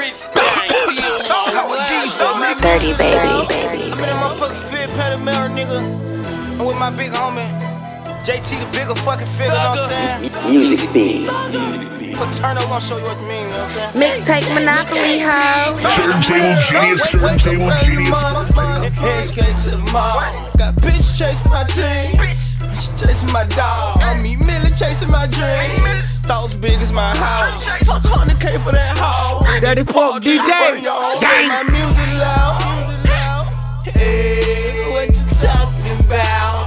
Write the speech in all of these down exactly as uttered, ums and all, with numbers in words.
rich gang. Dirty baby. I'm in my fucking fit, Panamera, nigga. I'm with my big homie, J T, the bigger fucking figure, know what I'm saying? Music thing. Put turn up, I'll show you what you mean, you know what I'm saying? Mixtape Monopoly, ho. Turntable genius, turntable genius. Head skate to the mall. Got bitch chasing my team. Bitch chasing my dog. I meet Millie chasing my dreams. Thoughts big as my house. one hundred K for that hoe. Daddy Folk D J. Say my music loud. Hey, what you talking about?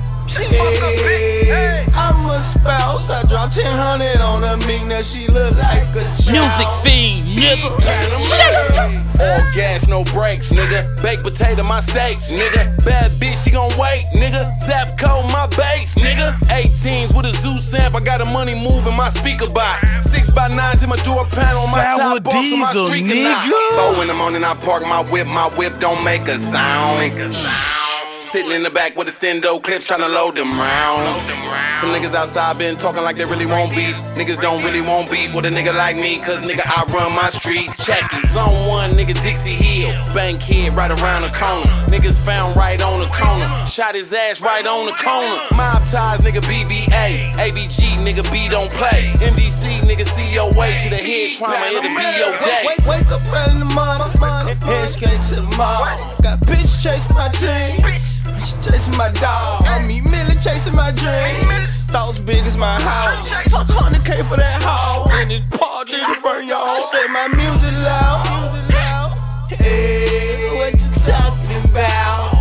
Hey, I'm a spouse. I dropped ten hundred on her mink. Now she look like a child. Music fiend, nigga. All gas, no brakes, nigga. Baked potato, my steak, nigga. Bad bitch, she gon' wait, nigga. Zap code, my bass, nigga. eighteens with a zoo stamp. I got the money moving my speaker box. Six by nines in my door panel. My Sour top box on my diesel, streaker nigga. knock. Four in the morning, I park my whip. My whip don't make a sound. Sitting in the back with the stendo clips, tryna load them rounds. Some niggas outside been talking like they really want beef. Niggas don't really want beef with a nigga like me, cause nigga, I run my street. Check it, zone one, nigga Dixie Hill. Bank kid right around the corner. Niggas found right on the corner. Shot his ass right on the corner. Mob ties, nigga B B A. A B G, nigga B don't play. M D C, nigga see your way to the head trauma, it'll be your day. Wake, wake up early in the morning. Head skate to the mall. Got bitch chasing my team. Bitch chasing my dog. I meet Millie chasing my dreams. Thoughts big as my house. one hundred K for that hoe. And this party to burn y'all. I say my music loud. Hey, what you talking about?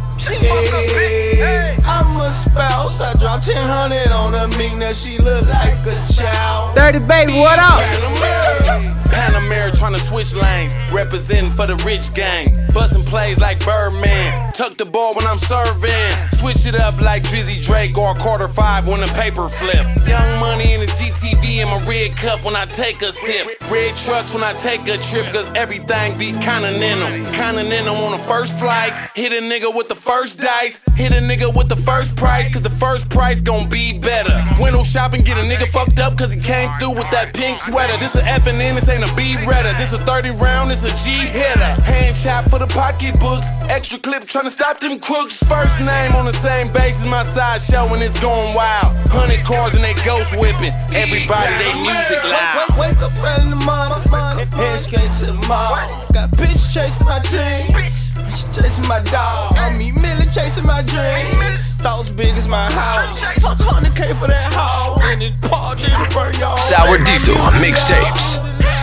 Hey, I'm a spouse. I dropped ten hundred on her mink. Now she look like a child. Dirty baby, what up? Panamera tryna switch lanes, representing for the rich gang. Bustin' plays like Birdman, tuck the ball when I'm serving. Switch it up like Drizzy Drake or Carter five when the paper flip. Young money in the G T V in my red cup when I take a sip. Red trucks when I take a trip, cause everything be continental. Continental on the first flight, hit a nigga with the first dice. Hit a nigga with the first price, cause the first price gon' be better. Window shopping, get a nigga fucked up cause he came through with that pink sweater. This a F and N, this ain't a B-redder. This a thirty round, this a G-hitter. Hand chop for the pocketbooks, extra clip tryna stop them crooks. First name on the same base as my side show and it's going wild. Hundred cars and they ghost whipping, everybody they music loud. Wake, wake up early in the morning. Head skate to the mall. Got bitch chasing my team. Bitch chasing my dog. I meet Millie chasing my dreams. Thoughts big as my house. one hundred K for that hoe. And this party to burn y'all. Sour Diesel mixtapes.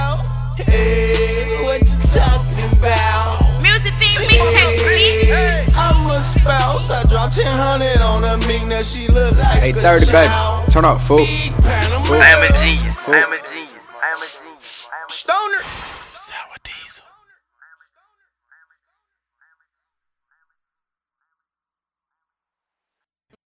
Hey, what you talking about? Music fiend mixtape, bitch. I'm a spouse. I dropped ten hundred on her mink. Now she look like Hey, a Dirty baby, child. turn up, fool. I'm a genius. I'm a genius.